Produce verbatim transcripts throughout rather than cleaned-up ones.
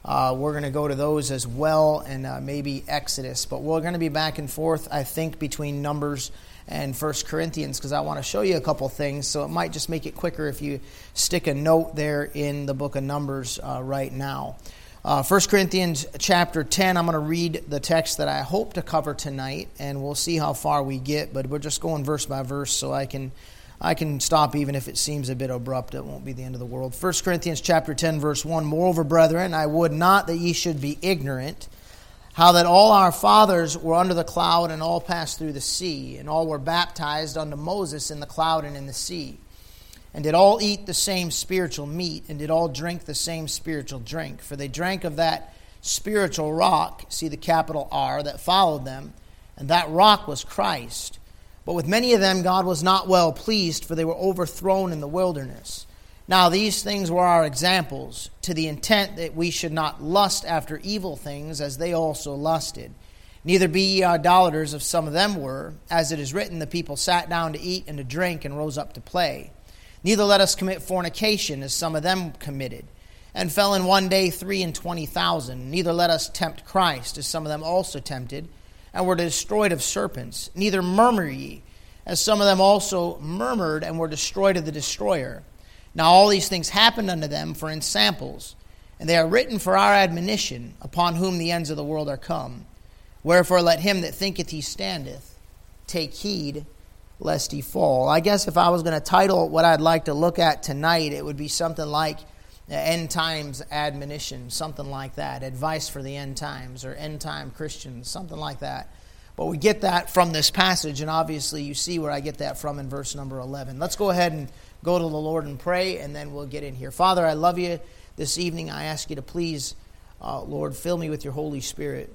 Uh, we're going to go to those as well, and uh, maybe Exodus. But we're going to be back and forth, I think, between Numbers and First Corinthians, because I want to show you a couple things. So it might just make it quicker if you stick a note there in the book of Numbers uh, right now. Uh, First Corinthians chapter ten, I'm going to read the text that I hope to cover tonight, and we'll see how far we get. But we're just going verse by verse, so I can I can stop even if it seems a bit abrupt. It won't be the end of the world. First Corinthians chapter ten, verse one, Moreover, brethren, I would not that ye should be ignorant, how that all our fathers were under the cloud, and all passed through the sea, and all were baptized unto Moses in the cloud and in the sea, and did all eat the same spiritual meat, and did all drink the same spiritual drink. For they drank of that spiritual rock, see the capital R, that followed them, and that rock was Christ. But with many of them God was not well pleased, for they were overthrown in the wilderness. Now these things were our examples, to the intent that we should not lust after evil things, as they also lusted. Neither be ye idolaters, as some of them were. As it is written, the people sat down to eat and to drink, and rose up to play. Neither let us commit fornication, as some of them committed, and fell in one day three and twenty thousand. Neither let us tempt Christ, as some of them also tempted, and were destroyed of serpents. Neither murmur ye, as some of them also murmured, and were destroyed of the destroyer. Now all these things happened unto them for ensamples, and they are written for our admonition, upon whom the ends of the world are come. Wherefore let him that thinketh he standeth take heed lest he fall. I guess if I was going to title what I'd like to look at tonight, it would be something like End Times Admonition, something like that. Advice for the end times, or End Time Christians, something like that. But we get that from this passage, and obviously you see where I get that from in verse number eleven. Let's go ahead and go to the Lord and pray, and then we'll get in here. Father, I love you this evening. I ask you to please, uh, Lord, fill me with your Holy Spirit.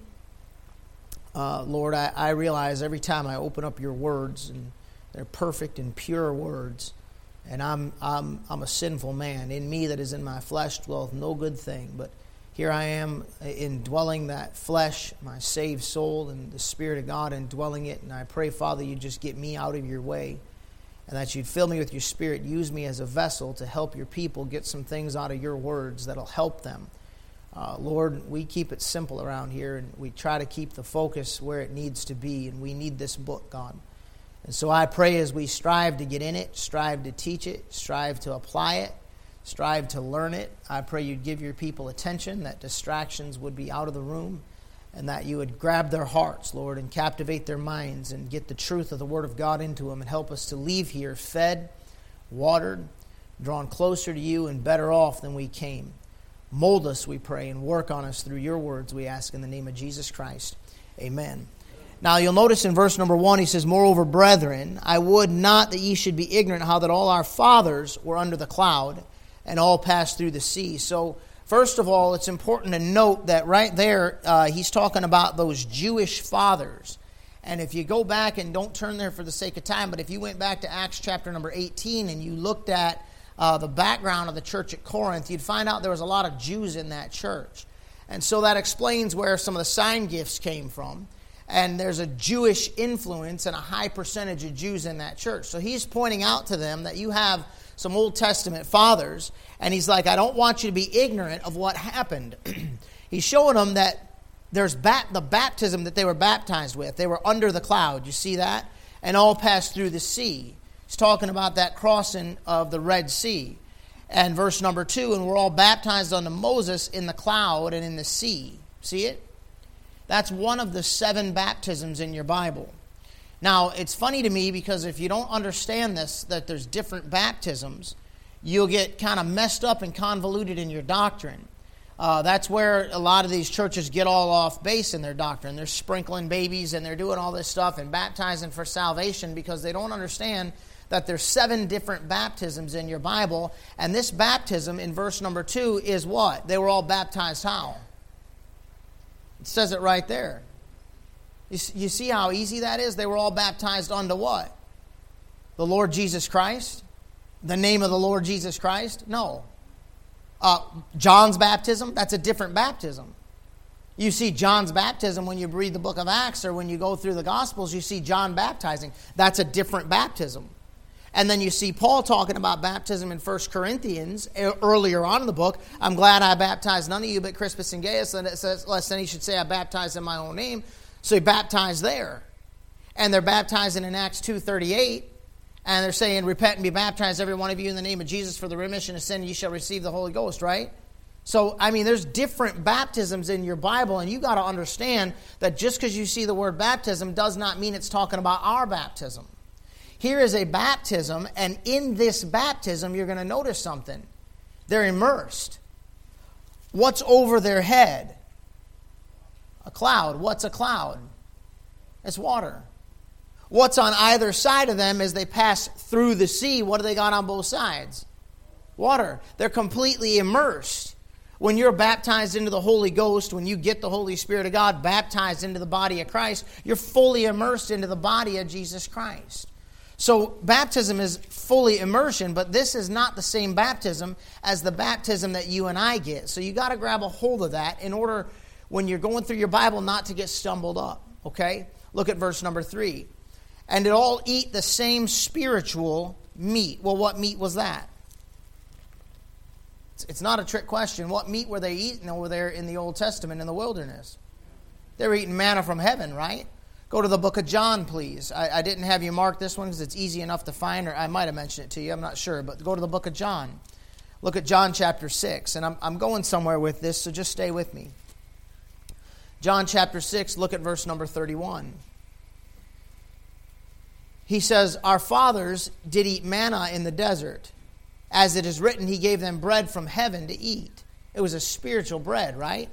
Uh, Lord, I, I realize every time I open up your words, and they're perfect and pure words, and I'm I'm I'm a sinful man. In me that is in my flesh dwelleth no good thing, but here I am indwelling that flesh, my saved soul, and the Spirit of God indwelling it. And I pray, Father, you just get me out of your way, and that you'd fill me with your Spirit. Use me as a vessel to help your people get some things out of your words that'll help them. Uh, Lord, we keep it simple around here, and we try to keep the focus where it needs to be, and we need this book, God. And so I pray as we strive to get in it, strive to teach it, strive to apply it, strive to learn it, I pray you'd give your people attention, that distractions would be out of the room, and that you would grab their hearts, Lord, and captivate their minds and get the truth of the Word of God into them, and help us to leave here fed, watered, drawn closer to you, and better off than we came. Mold us, we pray, and work on us through your words, we ask in the name of Jesus Christ. Amen. Now you'll notice in verse number one, he says, Moreover, brethren, I would not that ye should be ignorant how that all our fathers were under the cloud, and all passed through the sea. So, first of all, it's important to note that right there, uh, he's talking about those Jewish fathers. And if you go back, and don't turn there for the sake of time, but if you went back to Acts chapter number eighteen, and you looked at uh, the background of the church at Corinth, you'd find out there was a lot of Jews in that church. And so that explains where some of the sign gifts came from. And there's a Jewish influence and a high percentage of Jews in that church. So he's pointing out to them that you have some Old Testament fathers, and he's like, I don't want you to be ignorant of what happened. He's showing them that there's bat- the baptism that they were baptized with. They were under the cloud, you see that? And all passed through the sea. He's talking about that crossing of the Red Sea. And verse number two, and we're all baptized unto Moses in the cloud and in the sea. See it? That's one of the seven baptisms in your Bible. Now, it's funny to me because if you don't understand this, that there's different baptisms, you'll get kind of messed up and convoluted in your doctrine. Uh, that's where a lot of these churches get all off base in their doctrine. They're sprinkling babies and they're doing all this stuff and baptizing for salvation because they don't understand that there's seven different baptisms in your Bible. And this baptism in verse number two is what? They were all baptized how? It says it right there. You, you see how easy that is? They were all baptized unto what? The Lord Jesus Christ? The name of the Lord Jesus Christ? No. Uh, John's baptism? That's a different baptism. You see John's baptism when you read the book of Acts or when you go through the Gospels, you see John baptizing. That's a different baptism. And then you see Paul talking about baptism in First Corinthians earlier on in the book. I'm glad I baptized none of you but Crispus and Gaius, and it says, lest any should say I baptized in my own name. So he baptized there. And they're baptizing in Acts two thirty-eight. And they're saying, repent and be baptized, every one of you, in the name of Jesus for the remission of sin, and you shall receive the Holy Ghost, right? So, I mean, there's different baptisms in your Bible, and you got to understand that just because you see the word baptism does not mean it's talking about our baptism. Here is a baptism, and in this baptism, you're going to notice something. They're immersed. What's over their head? A cloud. What's a cloud? It's water. What's on either side of them as they pass through the sea? What do they got on both sides? Water. They're completely immersed. When you're baptized into the Holy Ghost, when you get the Holy Spirit of God baptized into the body of Christ, you're fully immersed into the body of Jesus Christ. So baptism is fully immersion, but this is not the same baptism as the baptism that you and I get. So you got to grab a hold of that in order, when you're going through your Bible, not to get stumbled up. Okay? Look at verse number three. And did all eat the same spiritual meat. Well, what meat was that? It's not a trick question. What meat were they eating over there in the Old Testament in the wilderness? They were eating manna from heaven, right? Go to the book of John, please. I, I didn't have you mark this one because it's easy enough to find, or I might have mentioned it to you. I'm not sure, but go to the book of John. Look at John chapter six, and I'm, I'm going somewhere with this, so just stay with me. John chapter six, look at verse number thirty-one. He says, our fathers did eat manna in the desert. As it is written, he gave them bread from heaven to eat. It was a spiritual bread, right?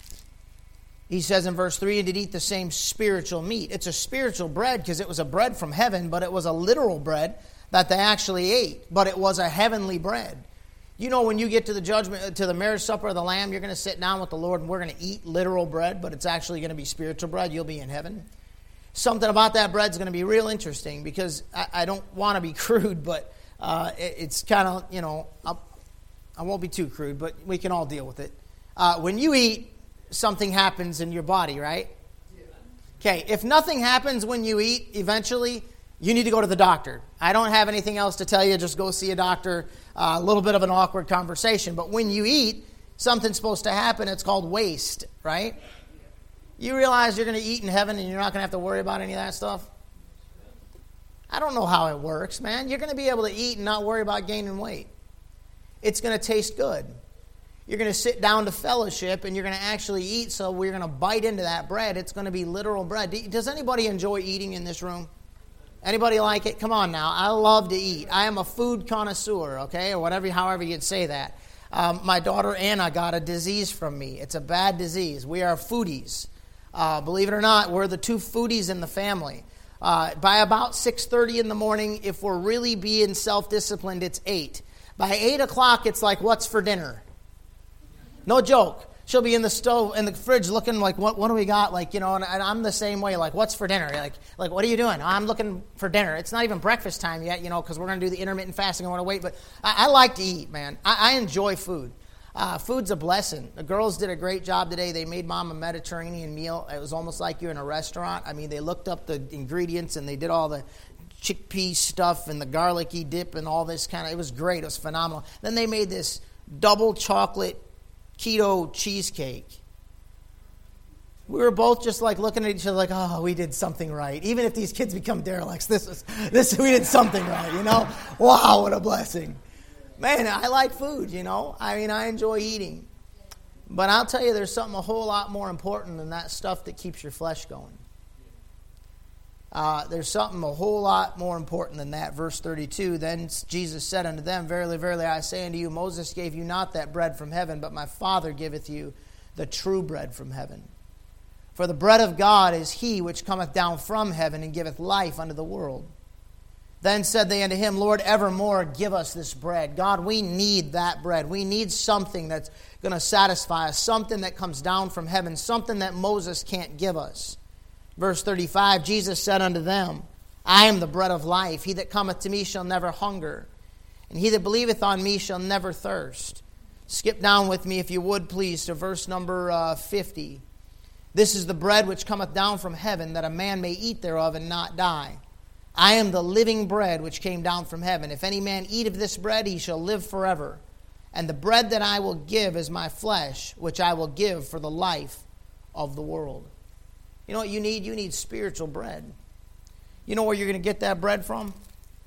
He says in verse three, and did eat the same spiritual meat. It's a spiritual bread because it was a bread from heaven, but it was a literal bread that they actually ate. But it was a heavenly bread. You know, when you get to the judgment, to the marriage supper of the Lamb, you're going to sit down with the Lord and we're going to eat literal bread, but it's actually going to be spiritual bread. You'll be in heaven. Something about that bread is going to be real interesting because I, I don't want to be crude, but uh, it, it's kind of, you know, I'll, I won't be too crude, but we can all deal with it. Uh, when you eat, something happens in your body, right? Okay, if nothing happens when you eat, eventually, you need to go to the doctor. I don't have anything else to tell you. Just go see a doctor. Uh, a little bit of an awkward conversation. But when you eat, something's supposed to happen. It's called waste, right? You realize you're going to eat in heaven and you're not going to have to worry about any of that stuff? I don't know how it works, man. You're going to be able to eat and not worry about gaining weight. It's going to taste good. You're going to sit down to fellowship and you're going to actually eat, so we're going to bite into that bread. It's going to be literal bread. Does anybody enjoy eating in this room? Anybody like it? Come on now. I love to eat. I am a food connoisseur, okay, or whatever, however you'd say that. Um, my daughter Anna got a disease from me. It's a bad disease. We are foodies. Uh, believe it or not, we're the two foodies in the family. Uh, by about six thirty in the morning, if we're really being self-disciplined, it's eight. By eight o'clock, it's like, what's for dinner? No joke. She'll be in the stove, in the fridge looking like, what what do we got? Like, you know, and, and I'm the same way. Like, what's for dinner? Like, like, what are you doing? I'm looking for dinner. It's not even breakfast time yet, you know, because we're going to do the intermittent fasting. I want to wait. But I, I like to eat, man. I, I enjoy food. Uh, food's a blessing. The girls did a great job today. They made Mom a Mediterranean meal. It was almost like you're in a restaurant. I mean, they looked up the ingredients and they did all the chickpea stuff and the garlicky dip and all this kind of, it was great. It was phenomenal. Then they made this double chocolate keto cheesecake. We were both just like looking at each other like, oh, we did something right. Even if these kids become derelicts, this is this we did something right, you know? Wow, what a blessing. Man, I like food, you know? I mean, I enjoy eating. But I'll tell you, there's something a whole lot more important than that stuff that keeps your flesh going. Uh, there's something a whole lot more important than that. Verse thirty-two, then Jesus said unto them, verily, verily, I say unto you, Moses gave you not that bread from heaven, but my Father giveth you the true bread from heaven. For the bread of God is he which cometh down from heaven and giveth life unto the world. Then said they unto him, Lord, evermore give us this bread. God, we need that bread. We need something that's going to satisfy us, something that comes down from heaven, something that Moses can't give us. Verse thirty-five, Jesus said unto them, I am the bread of life. He that cometh to me shall never hunger, and he that believeth on me shall never thirst. Skip down with me, if you would, please, to verse number uh, fifty. This is the bread which cometh down from heaven, that a man may eat thereof and not die. I am the living bread which came down from heaven. If any man eat of this bread, he shall live forever. And the bread that I will give is my flesh, which I will give for the life of the world. You know what you need? You need spiritual bread. You know where you're going to get that bread from?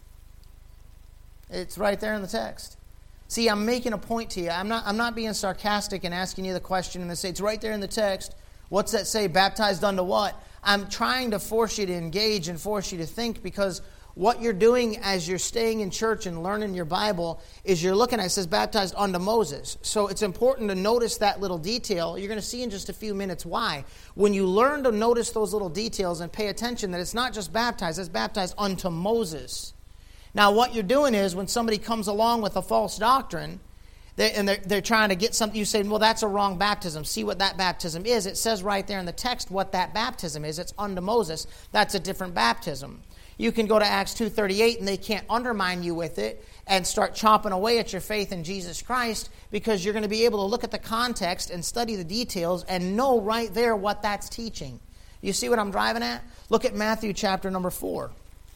It's right there in the text. See, I'm making a point to you. I'm not, I'm not being sarcastic and asking you the question and they say, it's right there in the text. What's that say? Baptized unto what? I'm trying to force you to engage and force you to think, because what you're doing as you're staying in church and learning your Bible is you're looking at it, it says baptized unto Moses. So it's important to notice that little detail. You're going to see in just a few minutes why. When you learn to notice those little details and pay attention that it's not just baptized, it's baptized unto Moses. Now what you're doing is when somebody comes along with a false doctrine, They, and they're, they're trying to get something, you say, well, that's a wrong baptism. See what that baptism is. It says right there in the text what that baptism is. It's unto Moses. That's a different baptism. You can go to Acts two thirty-eight and they can't undermine you with it and start chopping away at your faith in Jesus Christ, because you're going to be able to look at the context and study the details and know right there what that's teaching. You see what I'm driving at? Look at Matthew chapter number four.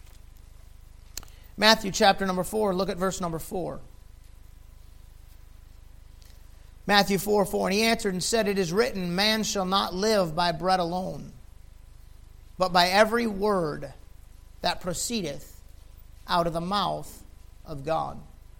Matthew chapter number four, look at verse number four. Matthew four, four, and he answered and said, it is written, man shall not live by bread alone, but by every word that proceedeth out of the mouth of God.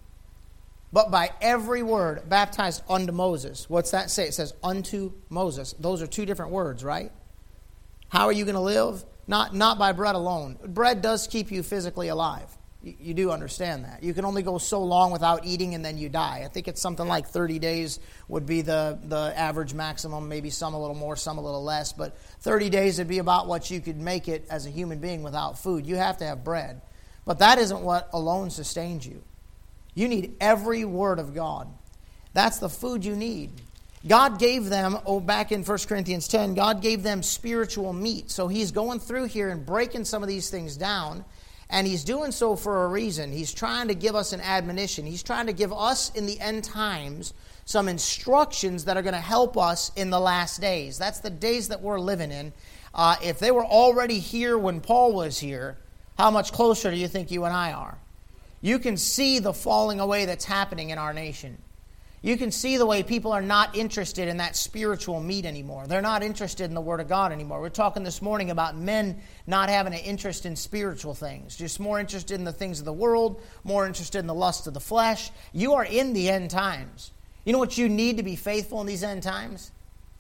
But by every word, baptized unto Moses. What's that say? It says unto Moses. Those are two different words, right? How are you going to live? Not, not by bread alone. Bread does keep you physically alive. You, you do understand that. You can only go so long without eating and then you die. I think it's something like thirty days would be the, the average maximum. Maybe some a little more, some a little less. But thirty days would be about what you could make it as a human being without food. You have to have bread. But that isn't what alone sustains you. You need every word of God. That's the food you need. God gave them, oh, back in First Corinthians ten, God gave them spiritual meat. So he's going through here and breaking some of these things down. And he's doing so for a reason. He's trying to give us an admonition. He's trying to give us in the end times some instructions that are going to help us in the last days. That's the days that we're living in. Uh, if they were already here when Paul was here, how much closer do you think you and I are? You can see the falling away that's happening in our nation. You can see the way people are not interested in that spiritual meat anymore. They're not interested in the Word of God anymore. We're talking this morning about men not having an interest in spiritual things, just more interested in the things of the world, more interested in the lust of the flesh. You are in the end times. You know what you need to be faithful in these end times?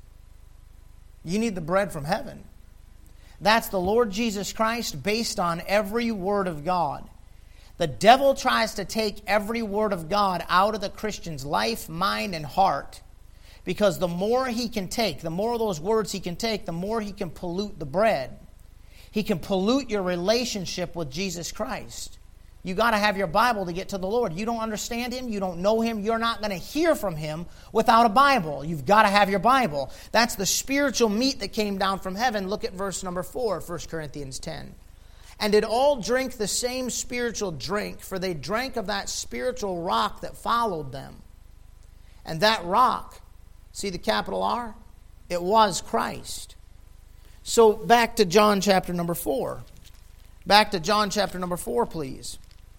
You need the bread from heaven. That's the Lord Jesus Christ based on every Word of God. The devil tries to take every word of God out of the Christian's life, mind, and heart, because the more he can take, the more of those words he can take, the more he can pollute the bread. He can pollute your relationship with Jesus Christ. You got to have your Bible to get to the Lord. You don't understand Him, you don't know Him, you're not going to hear from Him without a Bible. You've got to have your Bible. That's the spiritual meat that came down from heaven. Look at verse number four, First Corinthians ten. And did all drink the same spiritual drink, for they drank of that spiritual rock that followed them. And that rock, see the capital R? It was Christ. So back to John chapter number four. Back to John chapter number four, please.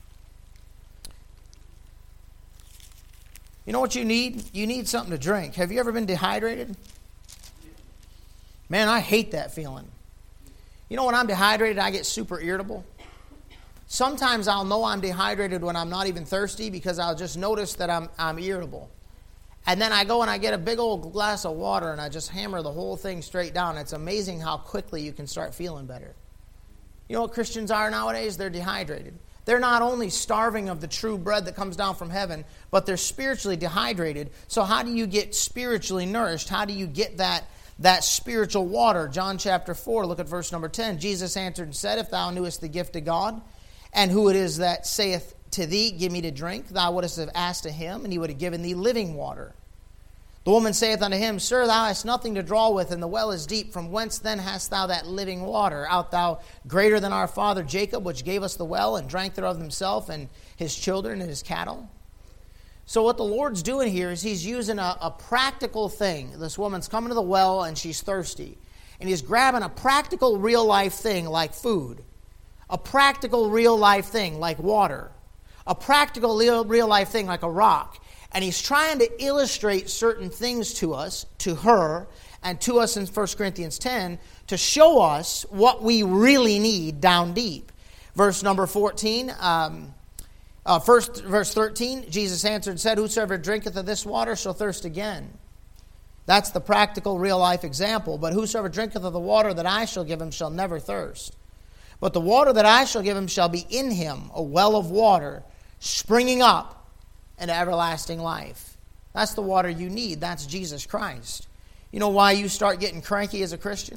You know what you need? You need something to drink. Have you ever been dehydrated? Man, I hate that feeling. You know, when I'm dehydrated, I get super irritable. Sometimes I'll know I'm dehydrated when I'm not even thirsty, because I'll just notice that I'm I'm irritable. And then I go and I get a big old glass of water and I just hammer the whole thing straight down. It's amazing how quickly you can start feeling better. You know what Christians are nowadays? They're dehydrated. They're not only starving of the true bread that comes down from heaven, but they're spiritually dehydrated. So how do you get spiritually nourished? How do you get that That spiritual water? John chapter four, look at verse number ten. Jesus answered and said, if thou knewest the gift of God, and who it is that saith to thee, give me to drink, thou wouldest have asked of him, and he would have given thee living water. The woman saith unto him, Sir, thou hast nothing to draw with, and the well is deep. From whence then hast thou that living water? Art thou greater than our father Jacob, which gave us the well, and drank thereof himself, and his children, and his cattle? So what the Lord's doing here is He's using a, a practical thing. This woman's coming to the well and she's thirsty. And He's grabbing a practical real life thing like food. a practical real life thing like water, a practical real, real life thing like a rock. And he's trying to illustrate certain things to us, to her, and to us in First Corinthians ten to show us what we really need down deep. Verse number fourteen, um, uh, first, verse thirteen, Jesus answered and said, whosoever drinketh of this water shall thirst again. That's the practical real life example. But whosoever drinketh of the water that I shall give him shall never thirst. But the water that I shall give him shall be in him a well of water springing up into everlasting life. That's the water you need. That's Jesus Christ. You know why you start getting cranky as a Christian?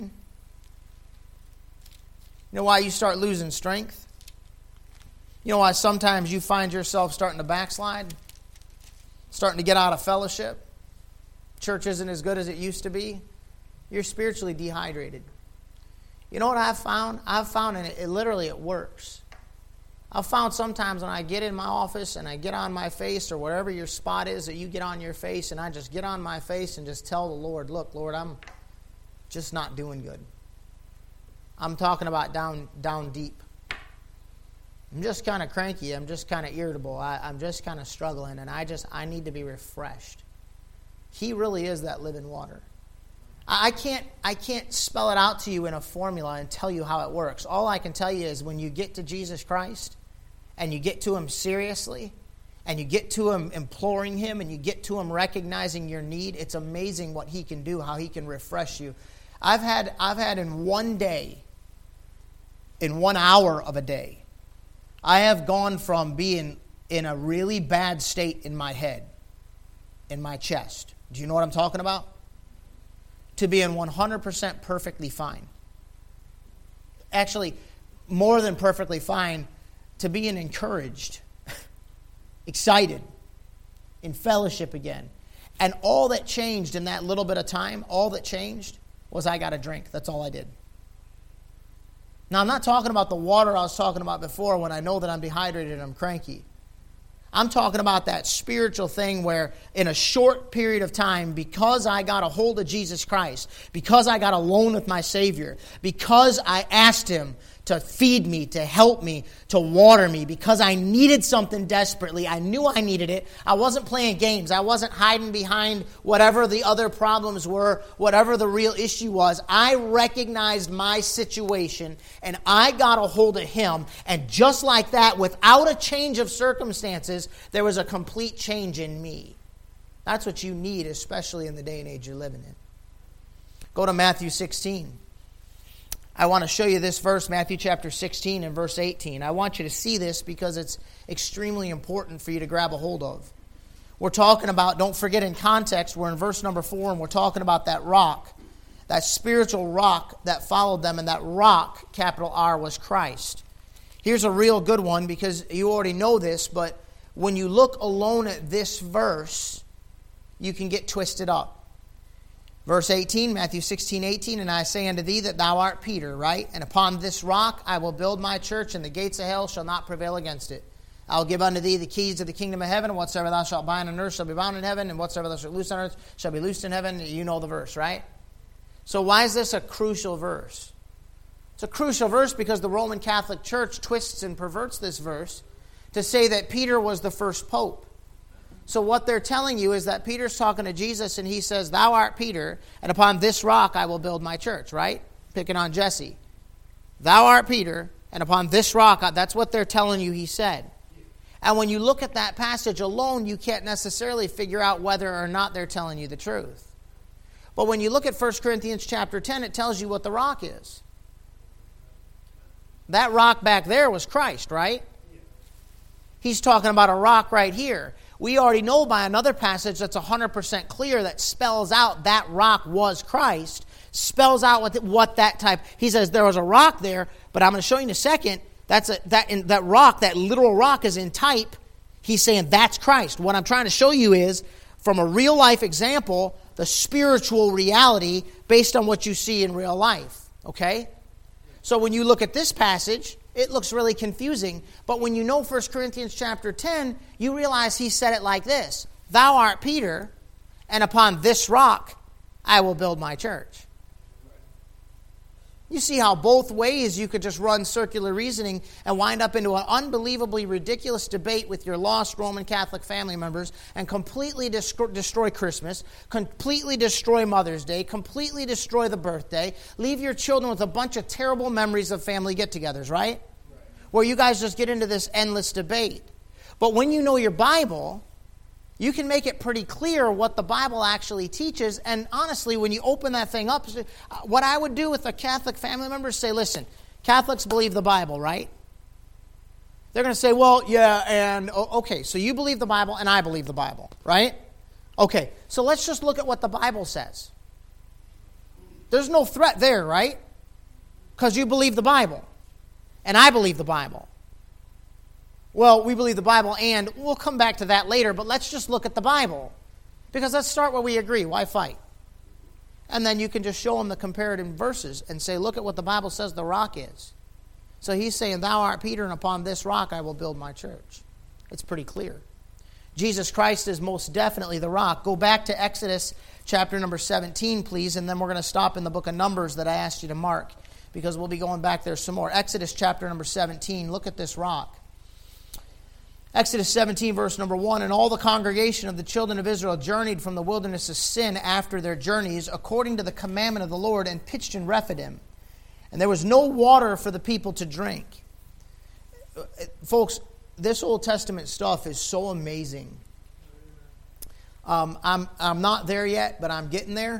You know why you start losing strength? You know why sometimes you find yourself starting to backslide? Starting to get out of fellowship? Church isn't as good as it used to be? You're spiritually dehydrated. You know what I've found? I've found, and it, it literally it works. I've found sometimes when I get in my office and I get on my face or whatever your spot is that you get on your face, and I just get on my face and just tell the Lord, look, Lord, I'm just not doing good. I'm talking about down down deep. I'm just kind of cranky. I'm just kind of irritable. I, I'm just kind of struggling, and I just I need to be refreshed. He really is that living water. I can't I can't spell it out to you in a formula and tell you how it works. All I can tell you is when you get to Jesus Christ and you get to Him seriously and you get to Him imploring Him and you get to Him recognizing your need, it's amazing what He can do, how He can refresh you. I've had I've had in one day, in one hour of a day, I have gone from being in a really bad state in my head, in my chest. Do you know what I'm talking about? To being one hundred percent perfectly fine. Actually, more than perfectly fine, to being encouraged, excited, in fellowship again. And all that changed in that little bit of time, all that changed was I got a drink. That's all I did. Now, I'm not talking about the water I was talking about before when I know that I'm dehydrated and I'm cranky. I'm talking about that spiritual thing where in a short period of time, because I got a hold of Jesus Christ, because I got alone with my Savior, because I asked Him to feed me, to help me, to water me, because I needed something desperately. I knew I needed it. I wasn't playing games. I wasn't hiding behind whatever the other problems were, whatever the real issue was. I recognized my situation, and I got a hold of Him. And just like that, without a change of circumstances, there was a complete change in me. That's what you need, especially in the day and age you're living in. Go to Matthew sixteen. I want to show you this verse, Matthew chapter sixteen and verse eighteen. I want you to see this because it's extremely important for you to grab a hold of. We're talking about, don't forget in context, we're in verse number four, and we're talking about that rock, that spiritual rock that followed them, and that rock, capital R, was Christ. Here's a real good one because you already know this, but when you look alone at this verse, you can get twisted up. Verse eighteen, Matthew sixteen, eighteen, and I say unto thee that thou art Peter, right? And upon this rock I will build my church, and the gates of hell shall not prevail against it. I will give unto thee the keys of the kingdom of heaven, and whatsoever thou shalt bind on earth shall be bound in heaven, and whatsoever thou shalt loose on earth shall be loosed in heaven. You know the verse, right? So why is this a crucial verse? It's a crucial verse because the Roman Catholic Church twists and perverts this verse to say that Peter was the first pope. So what they're telling you is that Peter's talking to Jesus and he says, thou art Peter, and upon this rock I will build my church, right? Picking on Jesse. Thou art Peter, and upon this rock, that's what they're telling you he said. And when you look at that passage alone, you can't necessarily figure out whether or not they're telling you the truth. But when you look at First Corinthians chapter ten, it tells you what the rock is. That rock back there was Christ, right? He's talking about a rock right here. We already know by another passage that's one hundred percent clear that spells out that rock was Christ, spells out what, the, what that type. He says there was a rock there, but I'm going to show you in a second. That's a, that in, that rock, that literal rock is in type. He's saying that's Christ. What I'm trying to show you is from a real life example, the spiritual reality based on what you see in real life. Okay? So when you look at this passage, it looks really confusing. But when you know First Corinthians chapter ten, you realize he said it like this. Thou art Peter, and upon this rock I will build my church. You see how both ways you could just run circular reasoning and wind up into an unbelievably ridiculous debate with your lost Roman Catholic family members and completely destroy, destroy Christmas, completely destroy Mother's Day, completely destroy the birthday, leave your children with a bunch of terrible memories of family get-togethers, right? right? Where you guys just get into this endless debate. But when you know your Bible, you can make it pretty clear what the Bible actually teaches. And honestly, when you open that thing up, what I would do with a Catholic family member is say, listen, Catholics believe the Bible, right? They're going to say, well, yeah, and okay, so you believe the Bible and I believe the Bible, right? Okay, so let's just look at what the Bible says. There's no threat there, right? Because you believe the Bible and I believe the Bible. Well, we believe the Bible, and we'll come back to that later, but let's just look at the Bible. Because let's start where we agree. Why fight? And then you can just show them the comparative verses and say, look at what the Bible says the rock is. So he's saying, thou art Peter, and upon this rock I will build my church. It's pretty clear. Jesus Christ is most definitely the rock. Go back to Exodus chapter number seventeen, please, and then we're going to stop in the book of Numbers that I asked you to mark, because we'll be going back there some more. Exodus chapter number seventeen, look at this rock. Exodus seventeen, verse number one, and all the congregation of the children of Israel journeyed from the wilderness of Sin after their journeys, according to the commandment of the Lord, and pitched in Rephidim. And there was no water for the people to drink. Folks, this Old Testament stuff is so amazing. Um, I'm, I'm not there yet, but I'm getting there.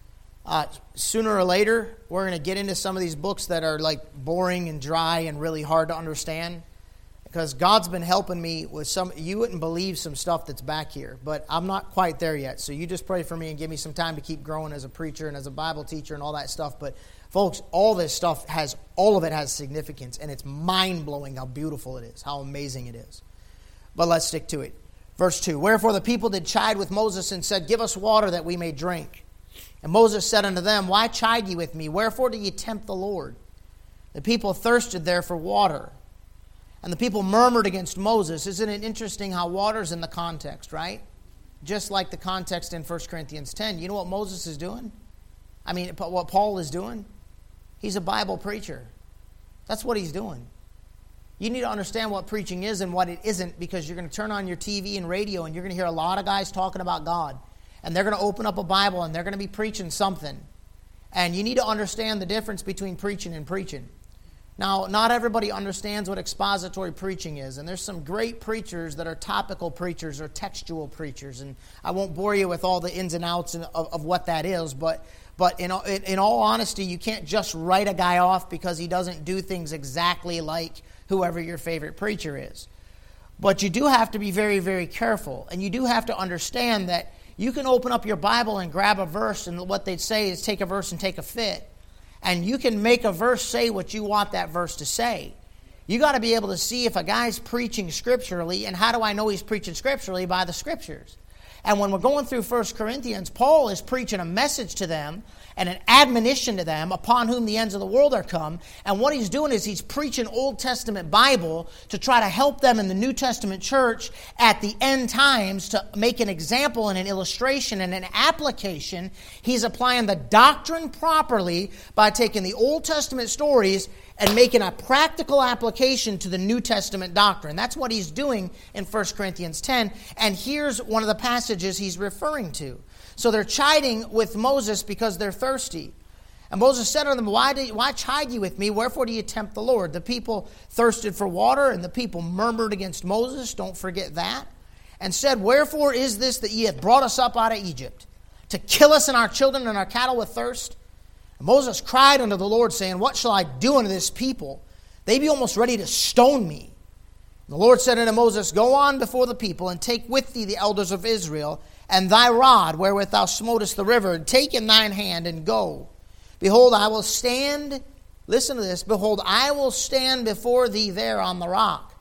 Uh, sooner or later, we're going to get into some of these books that are like boring and dry and really hard to understand. Because God's been helping me with some, you wouldn't believe some stuff that's back here. But I'm not quite there yet. So you just pray for me and give me some time to keep growing as a preacher and as a Bible teacher and all that stuff. But folks, all this stuff has, all of it has significance. And it's mind-blowing how beautiful it is, how amazing it is. But let's stick to it. Verse two, wherefore the people did chide with Moses and said, give us water that we may drink. And Moses said unto them, why chide ye with me? Wherefore do ye tempt the Lord? The people thirsted there for water. And the people murmured against Moses. Isn't it interesting how water's in the context, right? Just like the context in First Corinthians ten. You know what Moses is doing? I mean, what Paul is doing? He's a Bible preacher. That's what he's doing. You need to understand what preaching is and what it isn't, because you're going to turn on your T V and radio and you're going to hear a lot of guys talking about God. And they're going to open up a Bible and they're going to be preaching something. And you need to understand the difference between preaching and preaching. Now, not everybody understands what expository preaching is, and there's some great preachers that are topical preachers or textual preachers, and I won't bore you with all the ins and outs of, of what that is, but but in, in all honesty, you can't just write a guy off because he doesn't do things exactly like whoever your favorite preacher is. But you do have to be very, very careful, and you do have to understand that you can open up your Bible and grab a verse, and what they'd say is take a verse and take a fit. And you can make a verse say what you want that verse to say. You got to be able to see if a guy's preaching scripturally, and how do I know he's preaching scripturally? By the scriptures. And when we're going through First Corinthians, Paul is preaching a message to them and an admonition to them upon whom the ends of the world are come. And what he's doing is he's preaching Old Testament Bible to try to help them in the New Testament church at the end times to make an example and an illustration and an application. He's applying the doctrine properly by taking the Old Testament stories and making a practical application to the New Testament doctrine. That's what he's doing in First Corinthians ten. And here's one of the passages he's referring to. So they're chiding with Moses because they're thirsty. And Moses said unto them, why, do, why chide ye with me? Wherefore do ye tempt the Lord? The people thirsted for water, and the people murmured against Moses. Don't forget that. And said, wherefore is this that ye have brought us up out of Egypt, to kill us and our children and our cattle with thirst? And Moses cried unto the Lord, saying, what shall I do unto this people? They be almost ready to stone me. And the Lord said unto Moses, go on before the people, and take with thee the elders of Israel, and thy rod wherewith thou smotest the river, and take in thine hand, and go. Behold, I will stand, listen to this, behold, I will stand before thee there on the rock.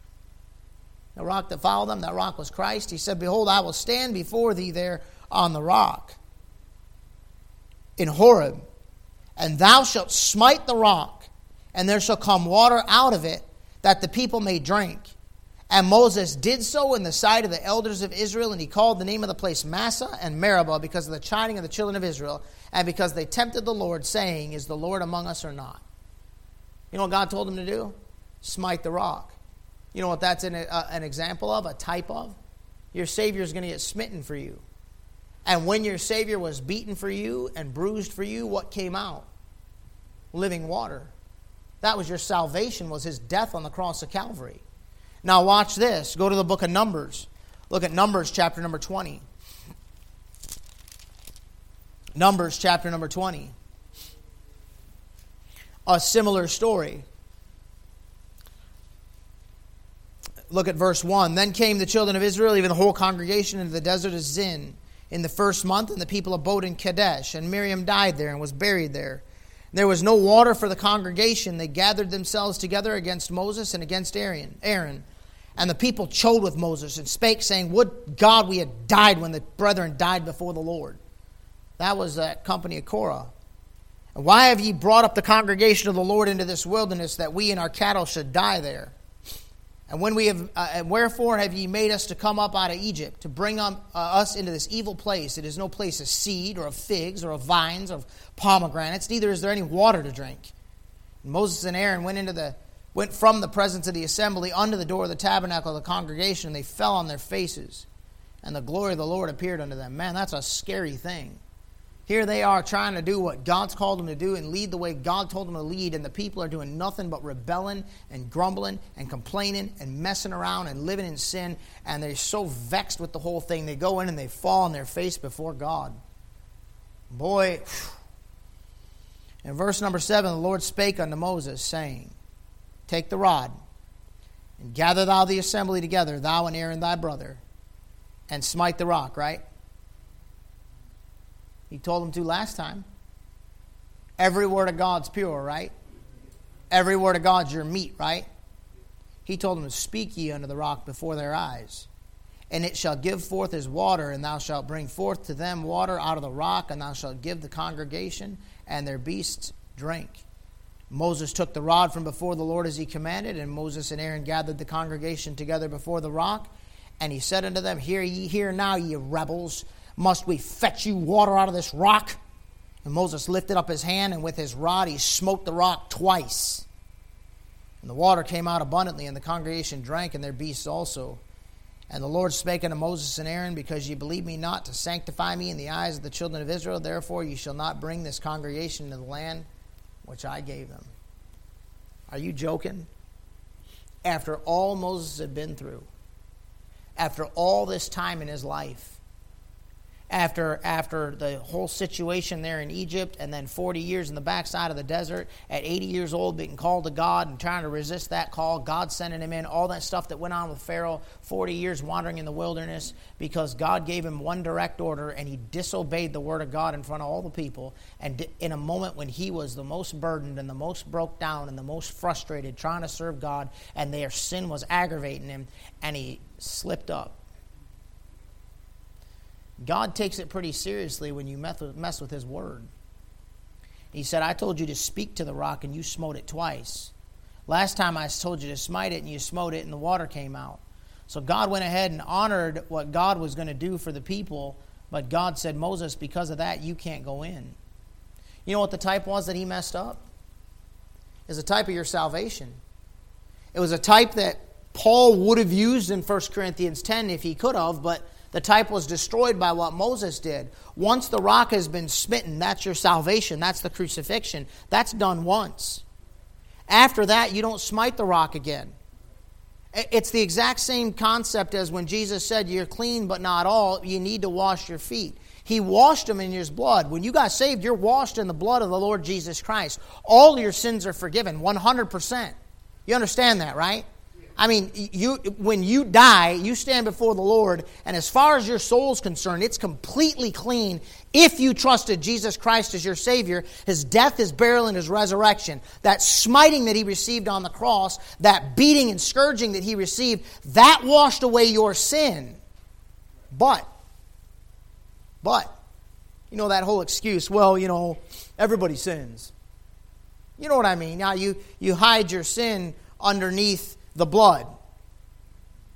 The rock that followed them, that rock was Christ. He said, behold, I will stand before thee there on the rock in Horeb, and thou shalt smite the rock, and there shall come water out of it, that the people may drink. And Moses did so in the sight of the elders of Israel, and he called the name of the place Massah and Meribah because of the chiding of the children of Israel, and because they tempted the Lord, saying, is the Lord among us or not? You know what God told them to do? Smite the rock. You know what that's an, uh, an example of, a type of? Your Savior is going to get smitten for you. And when your Savior was beaten for you and bruised for you, what came out? Living water. That was your salvation, was his death on the cross of Calvary. Now watch this. Go to the book of Numbers. Look at Numbers chapter number twenty. Numbers chapter number twenty. A similar story. Look at verse one. Then came the children of Israel, even the whole congregation, into the desert of Zin in the first month, and the people abode in Kadesh. And Miriam died there and was buried there. There was no water for the congregation. They gathered themselves together against Moses and against Aaron. Aaron. And the people chode with Moses and spake, saying, would God we had died when the brethren died before the Lord. That was that company of Korah. And why have ye brought up the congregation of the Lord into this wilderness, that we and our cattle should die there? And when we have, uh, and wherefore have ye made us to come up out of Egypt, to bring up, uh, us into this evil place? It is no place of seed, or of figs, or of vines, or of pomegranates, neither is there any water to drink. And Moses and Aaron went into the went from the presence of the assembly unto the door of the tabernacle of the congregation, and they fell on their faces, and the glory of the Lord appeared unto them. Man, that's a scary thing. Here they are trying to do what God's called them to do and lead the way God told them to lead, and the people are doing nothing but rebelling and grumbling and complaining and messing around and living in sin, and they're so vexed with the whole thing. They go in and they fall on their face before God. Boy, in verse number seven, the Lord spake unto Moses, saying, take the rod, and gather thou the assembly together, thou and Aaron thy brother, and smite the rock, right? He told them to last time. Every word of God's pure, right? Every word of God's your meat, right? He told them to speak ye unto the rock before their eyes. And it shall give forth his water, and thou shalt bring forth to them water out of the rock, and thou shalt give the congregation and their beasts drink. Moses took the rod from before the Lord as he commanded, and Moses and Aaron gathered the congregation together before the rock. And he said unto them, hear ye, hear now, ye rebels. Must we fetch you water out of this rock? And Moses lifted up his hand, and with his rod he smote the rock twice. And the water came out abundantly, and the congregation drank, and their beasts also. And the Lord spake unto Moses and Aaron, because ye believe me not to sanctify me in the eyes of the children of Israel, therefore ye shall not bring this congregation into the land which I gave them. Are you joking? After all Moses had been through, after all this time in his life, After after the whole situation there in Egypt, and then forty years in the backside of the desert, at eighty years old being called to God and trying to resist that call, God sending him in, all that stuff that went on with Pharaoh, forty years wandering in the wilderness because God gave him one direct order and he disobeyed the word of God in front of all the people. And in a moment when he was the most burdened and the most broke down and the most frustrated trying to serve God, and their sin was aggravating him, and he slipped up. God takes it pretty seriously when you mess with his word. He said, I told you to speak to the rock and you smote it twice. Last time I told you to smite it and you smote it and the water came out. So God went ahead and honored what God was going to do for the people, but God said, Moses, because of that, you can't go in. You know what the type was that he messed up? It was a type of your salvation. It was a type that Paul would have used in First Corinthians ten if he could have, but the type was destroyed by what Moses did. Once the rock has been smitten, that's your salvation. That's the crucifixion. That's done once. After that, you don't smite the rock again. It's the exact same concept as when Jesus said, you're clean but not all. You need to wash your feet. He washed them in his blood. When you got saved, you're washed in the blood of the Lord Jesus Christ. All your sins are forgiven, one hundred percent. You understand that, right? I mean, you when you die, you stand before the Lord, and as far as your soul's concerned, it's completely clean if you trusted Jesus Christ as your Savior, his death, his burial, and his resurrection. That smiting that he received on the cross, that beating and scourging that he received, that washed away your sin. But, but, you know that whole excuse, well, you know, everybody sins. You know what I mean? Now, you, you hide your sin underneath the blood.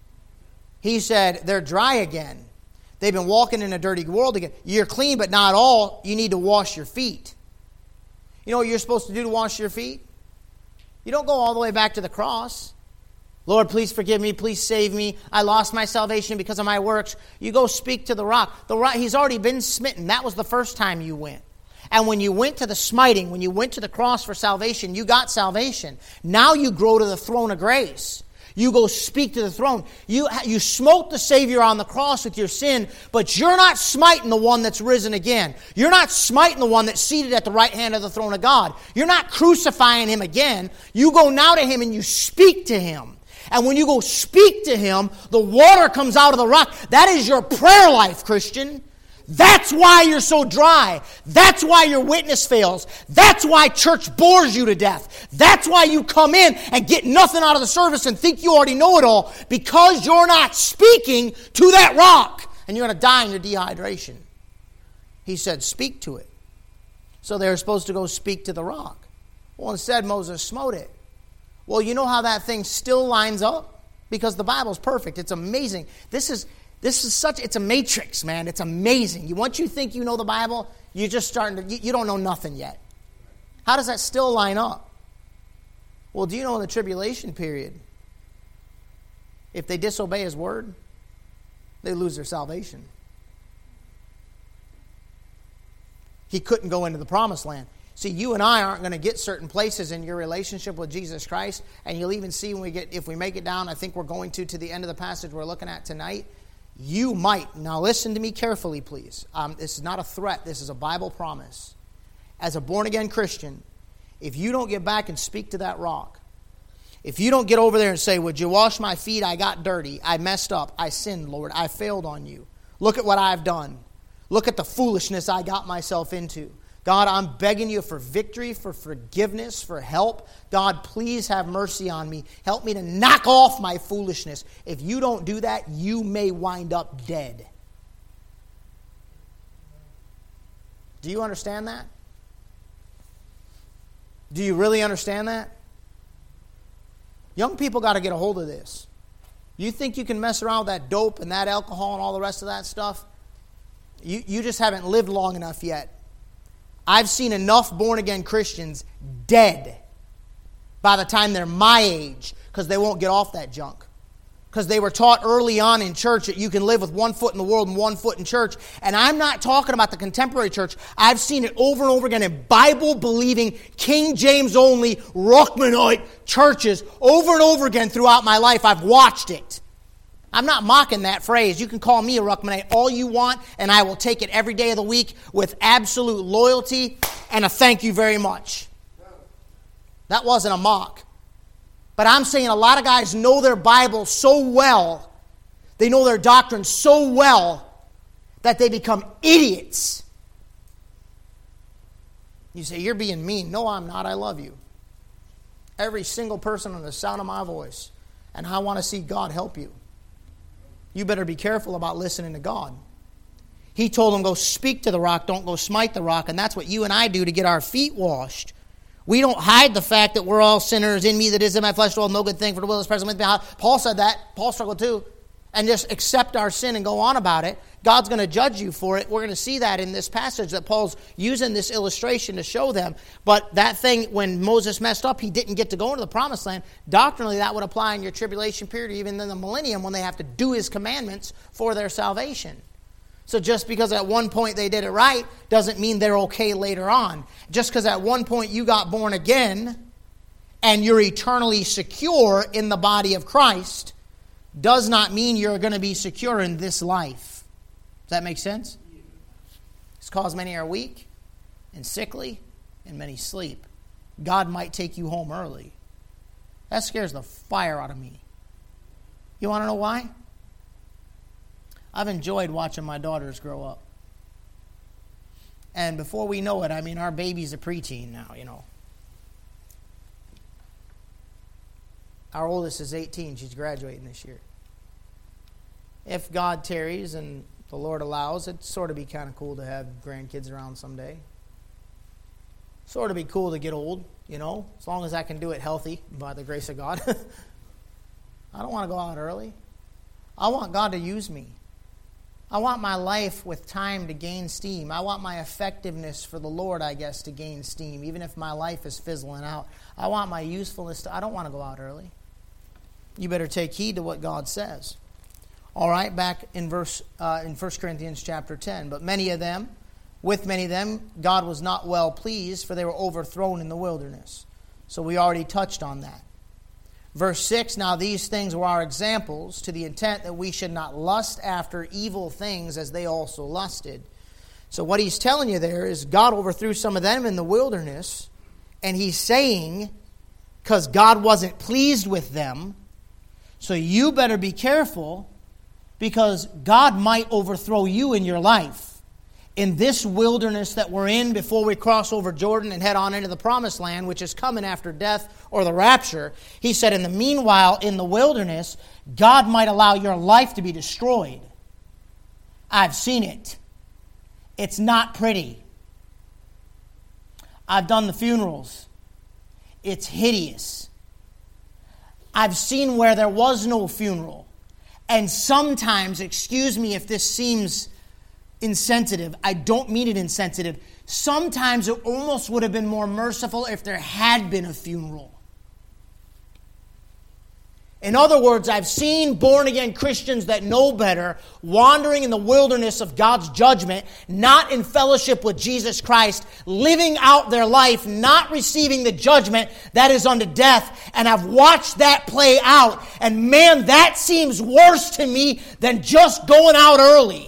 He said, they're dry again. They've been walking in a dirty world again. You're clean, but not all. You need to wash your feet. You know what you're supposed to do to wash your feet? You don't go all the way back to the cross. Lord, please forgive me. Please save me. I lost my salvation because of my works. You go speak to the rock. The rock, he's already been smitten. That was the first time you went. And when you went to the smiting, when you went to the cross for salvation, you got salvation. Now you grow to the throne of grace. You go speak to the throne. You, you smote the Savior on the cross with your sin, but you're not smiting the one that's risen again. You're not smiting the one that's seated at the right hand of the throne of God. You're not crucifying him again. You go now to him and you speak to him. And when you go speak to him, the water comes out of the rock. That is your prayer life, Christian. That's why you're so dry. That's why your witness fails. That's why church bores you to death. That's why you come in and get nothing out of the service and think you already know it all, because you're not speaking to that rock. And you're going to die in your dehydration. He said, speak to it. So they're supposed to go speak to the rock. Well, instead Moses smote it. Well, you know how that thing still lines up? Because the Bible's perfect. It's amazing. This is this is such, it's a matrix, man. It's amazing. You, once you think you know the Bible, you're just starting to, you, you don't know nothing yet. How does that still line up? Well, do you know in the tribulation period, if they disobey his word, they lose their salvation. He couldn't go into the promised land. See, you and I aren't going to get certain places in your relationship with Jesus Christ, and you'll even see when we get, if we make it down, I think we're going to, to the end of the passage we're looking at tonight, you might, now listen to me carefully, please. Um, this is not a threat, this is a Bible promise. As a born-again Christian, if you don't get back and speak to that rock, if you don't get over there and say, would you wash my feet? I got dirty. I messed up. I sinned, Lord. I failed on you. Look at what I've done. Look at the foolishness I got myself into. God, I'm begging you for victory, for forgiveness, for help. God, please have mercy on me. Help me to knock off my foolishness. If you don't do that, you may wind up dead. Do you understand that? Do you really understand that? Young people got to get a hold of this. You think you can mess around with that dope and that alcohol and all the rest of that stuff? You, you just haven't lived long enough yet. I've seen enough born-again Christians dead by the time they're my age because they won't get off that junk. Because they were taught early on in church that you can live with one foot in the world and one foot in church. And I'm not talking about the contemporary church. I've seen it over and over again in Bible-believing, King James only, Ruckmanite churches over and over again throughout my life. I've watched it. I'm not mocking that phrase. You can call me a Ruckmanite all you want, and I will take it every day of the week with absolute loyalty and a thank you very much. That wasn't a mock. But I'm saying a lot of guys know their Bible so well, they know their doctrine so well, that they become idiots. You say, you're being mean. No, I'm not. I love you. Every single person on the sound of my voice. And I want to see God help you. You better be careful about listening to God. He told them, go speak to the rock, don't go smite the rock. And that's what you and I do to get our feet washed. We don't hide the fact that we're all sinners. In me that is in my flesh, dwell no good thing, for the will is present with me. Paul said that. Paul struggled too. And just accept our sin and go on about it. God's going to judge you for it. We're going to see that in this passage that Paul's using this illustration to show them. But that thing, when Moses messed up, he didn't get to go into the promised land. Doctrinally, that would apply in your tribulation period, even in the millennium, when they have to do his commandments for their salvation. So just because at one point they did it right doesn't mean they're okay later on. Just because at one point you got born again and you're eternally secure in the body of Christ does not mean you're going to be secure in this life. Does that make sense? It's caused many are weak and sickly and many sleep. God might take you home early. That scares the fire out of me. You want to know why? I've enjoyed watching my daughters grow up. And before we know it, I mean, our baby's a preteen now, you know. Our oldest is eighteen. She's graduating this year. If God tarries and the Lord allows, it'd sort of be kind of cool to have grandkids around someday. Sort of be cool to get old, you know, as long as I can do it healthy by the grace of God. I don't want to go out early. I want God to use me. I want my life with time to gain steam. I want my effectiveness for the Lord, I guess, to gain steam, even if my life is fizzling out. I want my usefulness to... I don't want to go out early. You better take heed to what God says. All right, back in verse uh, in First Corinthians chapter ten. But many of them, with many of them, God was not well pleased, for they were overthrown in the wilderness. So we already touched on that. Verse six, now these things were our examples, to the intent that we should not lust after evil things as they also lusted. So what he's telling you there is God overthrew some of them in the wilderness, and he's saying, because God wasn't pleased with them, so you better be careful, because God might overthrow you in your life. In this wilderness that we're in before we cross over Jordan and head on into the promised land, which is coming after death or the rapture, he said, in the meanwhile, in the wilderness, God might allow your life to be destroyed. I've seen it. It's not pretty. I've done the funerals. It's hideous. I've seen where there was no funeral. And sometimes, excuse me if this seems insensitive, I don't mean it insensitive. Sometimes it almost would have been more merciful if there had been a funeral. In other words, I've seen born-again Christians that know better wandering in the wilderness of God's judgment, not in fellowship with Jesus Christ, living out their life, not receiving the judgment that is unto death. And I've watched that play out. And man, that seems worse to me than just going out early.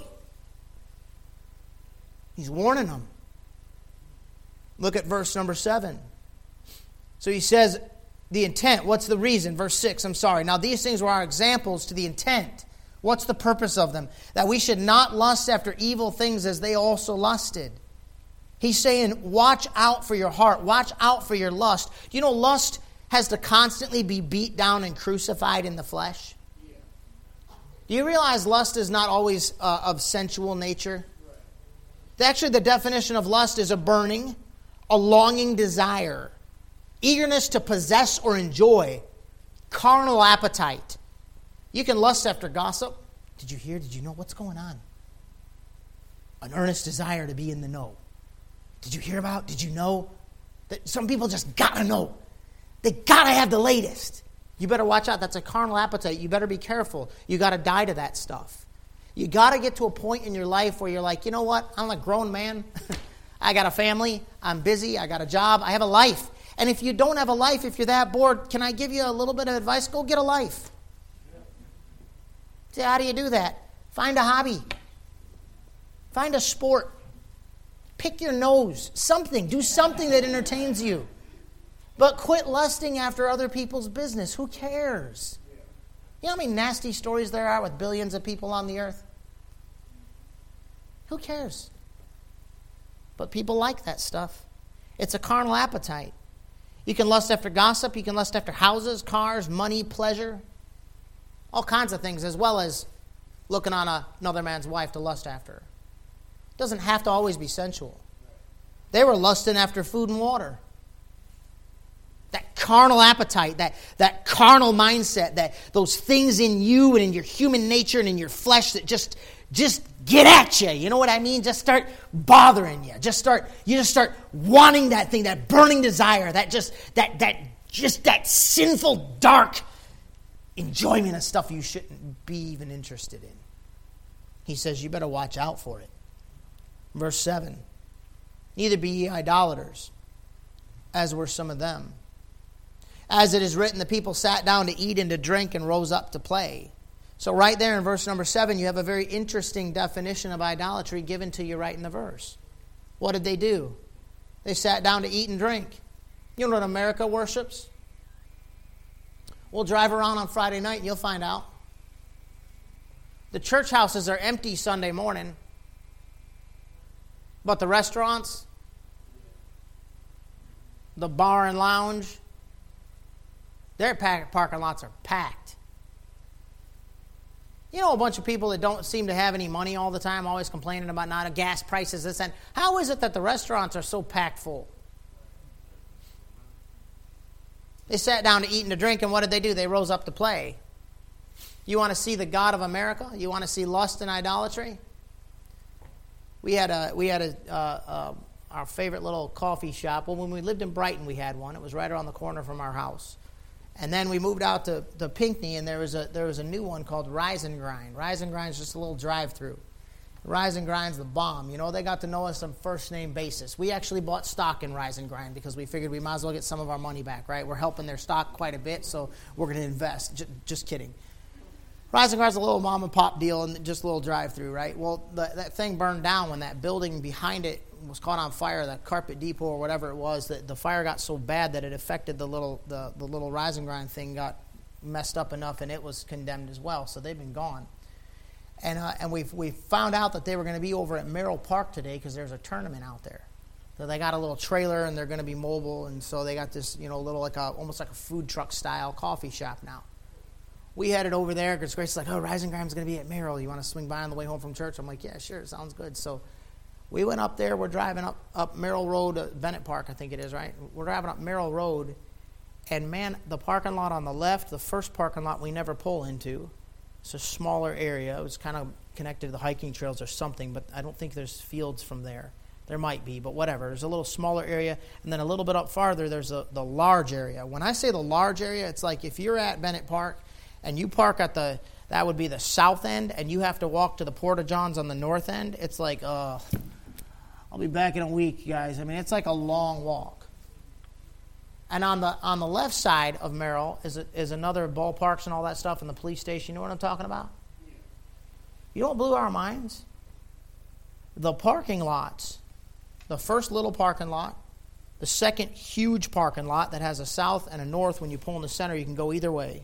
He's warning them. Look at verse number seven. So he says, the intent, what's the reason? Verse six, I'm sorry. Now these things were our examples to the intent. What's the purpose of them? That we should not lust after evil things as they also lusted. He's saying, watch out for your heart. Watch out for your lust. You know, lust has to constantly be beat down and crucified in the flesh. Do you realize lust is not always uh, of sensual nature? Actually, the definition of lust is a burning, a longing desire, eagerness to possess or enjoy, carnal appetite. You can lust after gossip. Did you hear? Did you know what's going on? An earnest desire to be in the know. Did you hear about? Did you know? That some people just gotta know. They gotta have the latest. You better watch out. That's a carnal appetite. You better be careful. You gotta die to that stuff. You got to get to a point in your life where you're like, you know what? I'm a grown man. I got a family. I'm busy. I got a job. I have a life. And if you don't have a life, if you're that bored, can I give you a little bit of advice? Go get a life. See, how do you do that? Find a hobby. Find a sport. Pick your nose. Something. Do something that entertains you. But quit lusting after other people's business. Who cares? You know how many nasty stories there are with billions of people on the earth? Who cares? But people like that stuff. It's a carnal appetite. You can lust after gossip. You can lust after houses, cars, money, pleasure. All kinds of things, as well as looking on a, another man's wife to lust after her. It doesn't have to always be sensual. They were lusting after food and water. That carnal appetite, that, that carnal mindset, that those things in you and in your human nature and in your flesh that just, just get at you. You know what I mean? Just start bothering you. Just start, you just start wanting that thing, that burning desire, that just, that, that, just that sinful, dark enjoyment of stuff you shouldn't be even interested in. He says you better watch out for it. Verse seven, neither be ye idolaters, as were some of them. As it is written, the people sat down to eat and to drink and rose up to play. So right there in verse number seven, you have a very interesting definition of idolatry given to you right in the verse. What did they do? They sat down to eat and drink. You know what America worships? We'll drive around on Friday night and you'll find out. The church houses are empty Sunday morning, but the restaurants, the bar and lounge, their parking lots are packed. You know a bunch of people that don't seem to have any money all the time, always complaining about not gas prices, this and how is it that the restaurants are so packed full? They sat down to eat and to drink, and what did they do? They rose up to play. You want to see the God of America? You want to see lust and idolatry? We had a we had a uh, uh, our favorite little coffee shop. Well, when we lived in Brighton, we had one. It was right around the corner from our house. And then we moved out to, to Pinckney, and there was a there was a new one called Rise and Grind. Rise and Grind is just a little drive-through. Rise and Grind's the bomb. You know, they got to know us on first-name basis. We actually bought stock in Rise and Grind because we figured we might as well get some of our money back, right? We're helping their stock quite a bit, so we're going to invest. J- just kidding. Rise and Grind's a little mom-and-pop deal and just a little drive-through, right? Well, the, that thing burned down when that building behind it was caught on fire, that Carpet Depot or whatever it was, that the fire got so bad that it affected the little the, the little Rise and Grind thing, got messed up enough, and it was condemned as well. So they've been gone. And uh, and we've we found out that they were going to be over at Merrill Park today because there's a tournament out there. So they got a little trailer and they're going to be mobile, and so they got this, you know, little like a almost like a food truck style coffee shop now. We headed over there because Grace is like, oh, Rise and Grind's going to be at Merrill. You want to swing by on the way home from church? I'm like, yeah, sure, sounds good. So we went up there. We're driving up, up Merrill Road, uh, Bennett Park, I think it is, right? We're driving up Merrill Road, and, man, the parking lot on the left, the first parking lot we never pull into, it's a smaller area. It was kind of connected to the hiking trails or something, but I don't think there's fields from there. There might be, but whatever. There's a little smaller area, and then a little bit up farther, there's a, the large area. When I say the large area, it's like if you're at Bennett Park and you park at the, that would be the south end, and you have to walk to the Porta Johns on the north end, it's like, uh, I'll be back in a week, guys. I mean, it's like a long walk. And on the on the left side of Merrill is a, is another ballparks and all that stuff, and the police station. You know what I'm talking about? You know what blew our minds? The parking lots. The first little parking lot, the second huge parking lot that has a south and a north. When you pull in the center, you can go either way.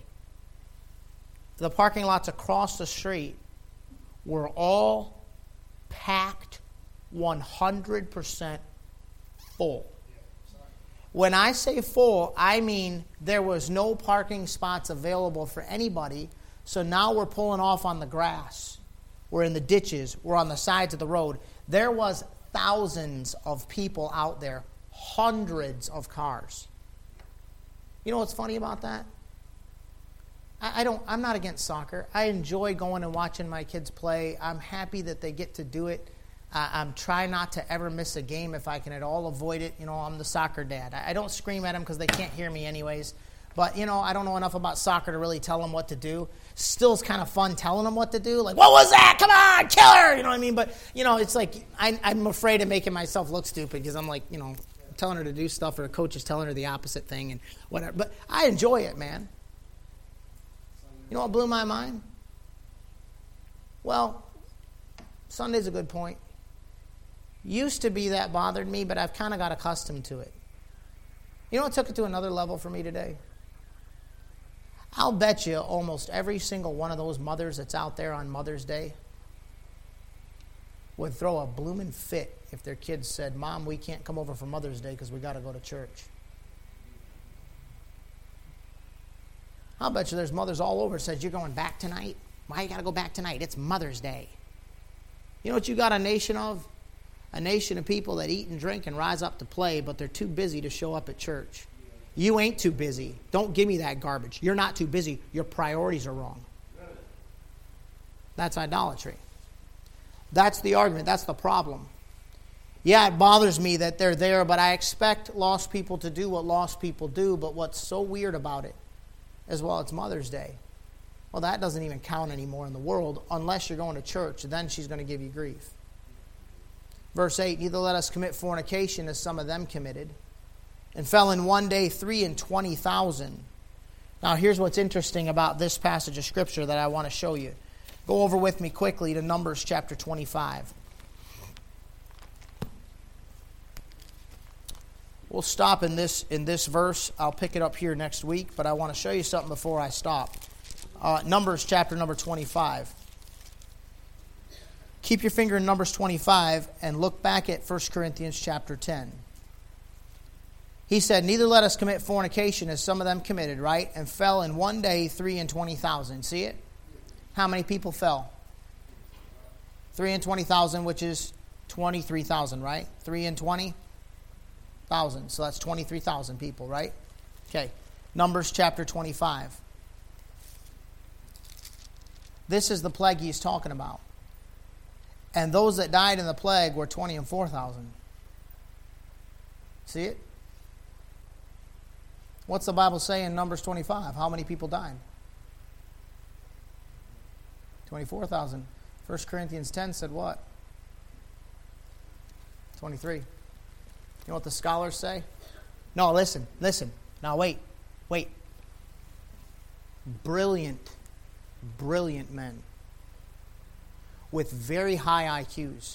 The parking lots across the street were all packed one hundred percent full. When I say full, I mean there was no parking spots available for anybody, so now we're pulling off on the grass. We're in the ditches. We're on the sides of the road. There was thousands of people out there, hundreds of cars. You know what's funny about that? I, I don't. I'm not against soccer. I enjoy going and watching my kids play. I'm happy that they get to do it. Uh, I'm trying not to ever miss a game if I can at all avoid it. You know, I'm the soccer dad. I, I don't scream at them because they can't hear me anyways. But, you know, I don't know enough about soccer to really tell them what to do. Still, it's kind of fun telling them what to do. Like, what was that? Come on, kill her! You know what I mean? But, you know, it's like I, I'm afraid of making myself look stupid because I'm like, you know, telling her to do stuff, or a coach is telling her the opposite thing and whatever. But I enjoy it, man. You know what blew my mind? Well, Sunday's a good point. Used to be that bothered me, but I've kind of got accustomed to it. You know what took it to another level for me today? I'll bet you almost every single one of those mothers that's out there on Mother's Day would throw a blooming fit if their kids said, Mom, we can't come over for Mother's Day because we got to go to church. I'll bet you there's mothers all over that says, you're going back tonight? Why you got to go back tonight? It's Mother's Day. You know what you got a nation of? A nation of people that eat and drink and rise up to play, but they're too busy to show up at church. You ain't too busy. Don't give me that garbage. You're not too busy. Your priorities are wrong. That's idolatry. That's the argument. That's the problem. Yeah, it bothers me that they're there, but I expect lost people to do what lost people do. But what's so weird about it is, well, it's Mother's Day. Well, that doesn't even count anymore in the world unless you're going to church. Then she's going to give you grief. Verse eight, neither let us commit fornication as some of them committed, and fell in one day three and twenty thousand. Now here's what's interesting about this passage of Scripture that I want to show you. Go over with me quickly to Numbers chapter twenty-five. We'll stop in this in this verse. I'll pick it up here next week, but I want to show you something before I stop. Uh, Numbers chapter number twenty-five. Keep your finger in Numbers twenty-five and look back at First Corinthians chapter ten. He said, neither let us commit fornication as some of them committed, right? And fell in one day three and twenty thousand. See it? How many people fell? Three and twenty thousand, which is twenty-three thousand, right? Three and twenty thousand. So that's twenty-three thousand people, right? Okay. Numbers chapter twenty-five. This is the plague he's talking about. And those that died in the plague were twenty and four thousand. See it? What's the Bible say in Numbers twenty-five? How many people died? twenty-four thousand. First Corinthians ten said what? twenty-three. You know what the scholars say? No, listen, listen. Now wait, wait. Brilliant, brilliant men with very high I Qs.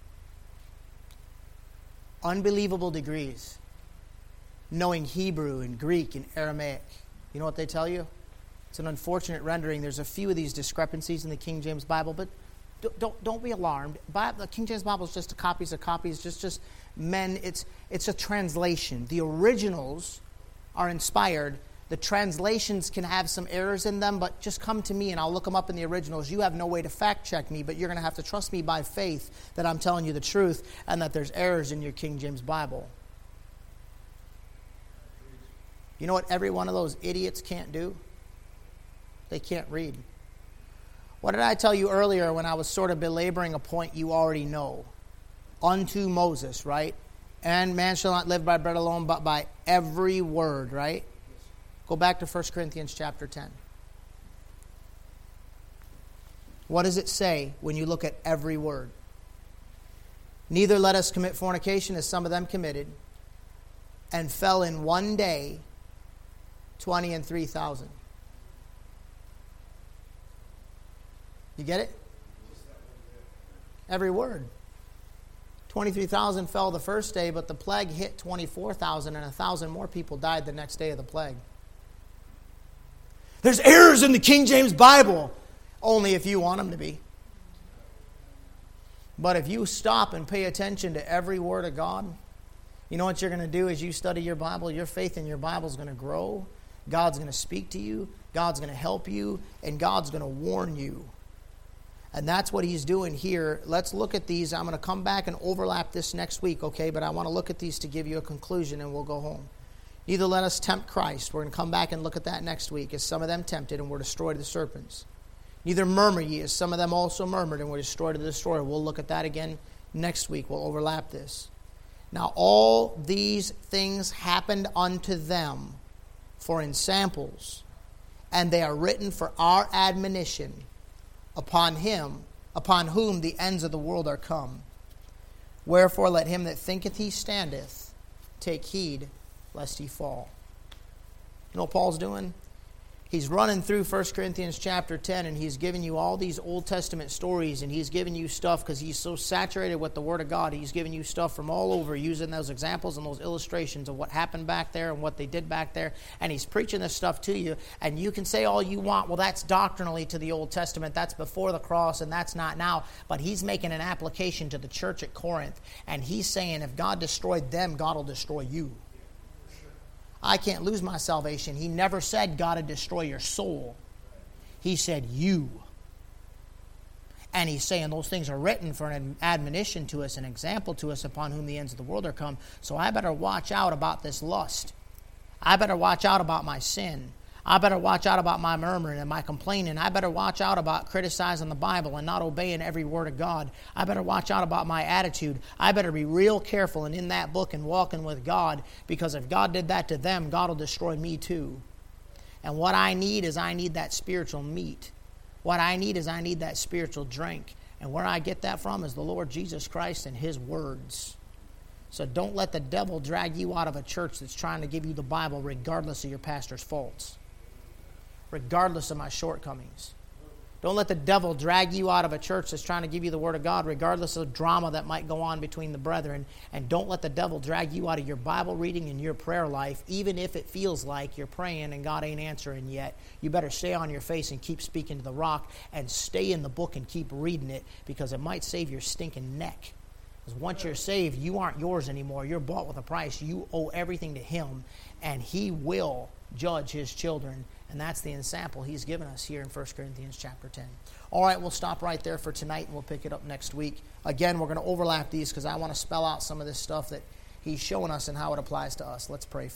Unbelievable degrees. Knowing Hebrew and Greek and Aramaic. You know what they tell you? It's an unfortunate rendering. There's a few of these discrepancies in the King James Bible, but don't don't, don't be alarmed. The King James Bible is just a copies of copies, just just men. It's it's a translation. The originals are inspired. The translations can have some errors in them, but just come to me and I'll look them up in the originals. You have no way to fact check me, but you're going to have to trust me by faith that I'm telling you the truth and that there's errors in your King James Bible. You know what every one of those idiots can't do? They can't read. What did I tell you earlier when I was sort of belaboring a point you already know? Unto Moses, right? And man shall not live by bread alone, but by every word, right? Go back to First Corinthians chapter ten. What does it say when you look at every word? Neither let us commit fornication as some of them committed, and fell in one day twenty and three thousand. You get it? Every word. twenty-three thousand fell the first day, but the plague hit twenty-four thousand, and a thousand more people died the next day of the plague. There's errors in the King James Bible. Only if you want them to be. But if you stop and pay attention to every word of God, you know what you're going to do as you study your Bible? Your faith in your Bible is going to grow. God's going to speak to you. God's going to help you. And God's going to warn you. And that's what he's doing here. Let's look at these. I'm going to come back and overlap this next week, okay? But I want to look at these to give you a conclusion and we'll go home. Neither let us tempt Christ. We're going to come back and look at that next week, as some of them tempted and were destroyed of the serpents. Neither murmur ye, as some of them also murmured and were destroyed of the destroyer. We'll look at that again next week. We'll overlap this. Now all these things happened unto them for ensamples, and they are written for our admonition upon him, upon whom the ends of the world are come. Wherefore let him that thinketh he standeth take heed lest he fall. You know what Paul's doing? He's running through First Corinthians chapter ten, and he's giving you all these Old Testament stories, and he's giving you stuff because he's so saturated with the Word of God. He's giving you stuff from all over, using those examples and those illustrations of what happened back there and what they did back there, and he's preaching this stuff to you, and you can say all you want, well, that's doctrinally to the Old Testament, that's before the cross, and that's not now, but he's making an application to the church at Corinth, and he's saying if God destroyed them, God will destroy you. I can't lose my salvation. He never said God would destroy your soul. He said you. And he's saying those things are written for an admonition to us, an example to us upon whom the ends of the world are come. So I better watch out about this lust. I better watch out about my sin. I better watch out about my murmuring and my complaining. I better watch out about criticizing the Bible and not obeying every word of God. I better watch out about my attitude. I better be real careful and in that book and walking with God, because if God did that to them, God will destroy me too. And what I need is I need that spiritual meat. What I need is I need that spiritual drink. And where I get that from is the Lord Jesus Christ and His words. So don't let the devil drag you out of a church that's trying to give you the Bible regardless of your pastor's faults, regardless of my shortcomings. Don't let the devil drag you out of a church that's trying to give you the Word of God, regardless of drama that might go on between the brethren. And don't let the devil drag you out of your Bible reading and your prayer life, even if it feels like you're praying and God ain't answering yet. You better stay on your face and keep speaking to the rock, and stay in the book and keep reading it, because it might save your stinking neck. Because once you're saved, you aren't yours anymore. You're bought with a price. You owe everything to Him, and He will judge His children. And that's the ensample He's given us here in First Corinthians chapter ten. All right, we'll stop right there for tonight, and we'll pick it up next week. Again, we're going to overlap these because I want to spell out some of this stuff that He's showing us and how it applies to us. Let's pray.